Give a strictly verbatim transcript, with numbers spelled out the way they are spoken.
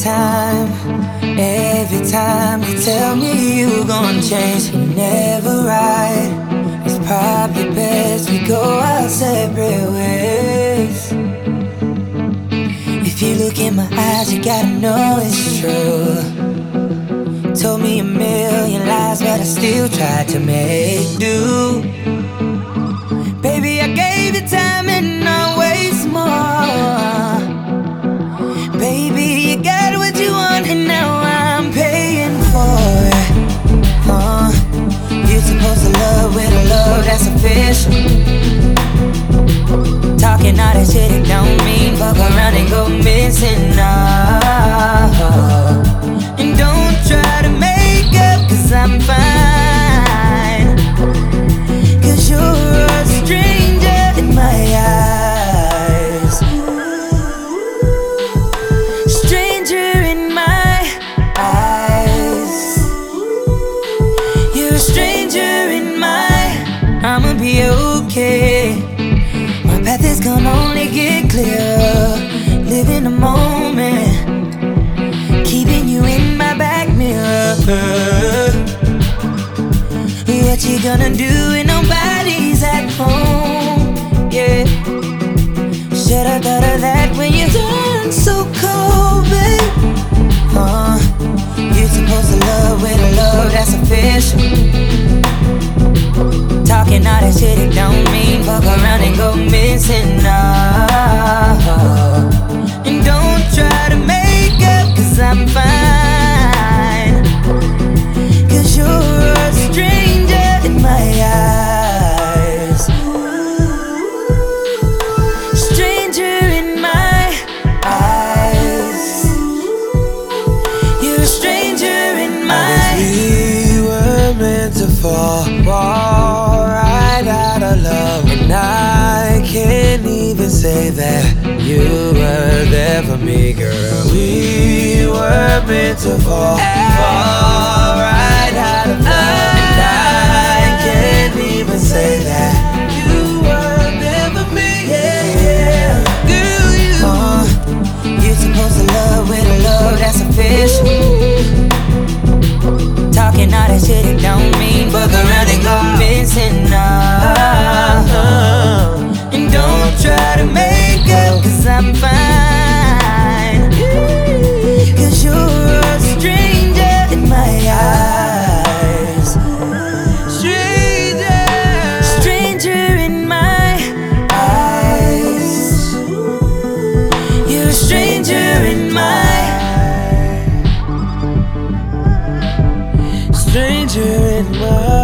time, every time you tell me you gon' change, you're never right. It's probably best we go our separate ways. If you look in my eyes, you gotta know it's true. Told me a million lies, but I still tried to make do. Baby, I gave you time and always more. Baby, you got what you want and now I'm paying for it. uh, You're supposed to love with a love that's official. Talking all that shit, it don't mean fuck around and go missing. No. And don't try to make up, cause I'm fine. Cause you're a stranger in my eyes. Stranger in my eyes. You're a stranger in my. I'ma be okay. My path is gonna only get clearer. Live in the moment, keeping you in my back mirror. What you gonna do when nobody's at home? Yeah, should've thought of that when you turned so cold, babe. uh, You're supposed to love with a love that's official. Talking all that shit, it don't mean fuck around and go missing. No. And don't try to make up, cause I'm fine. Cause you're a stranger in my eyes. Stranger in my eyes. You're a stranger in my eyes. We were meant to fall, fall right out of love. And I can't even say that you were there for me, girl. We were meant to fall, fall right out of love. And I can't even say that you were there for me, yeah. Girl, you uh, You're supposed to love with a love that's official. Talking all that shit, it don't mean fuck around and go missing. No. And don't try to make up, cause I'm fine. Cause you're a stranger in my eyes. stranger, Stranger in my eyes. You're a stranger in my. stranger in my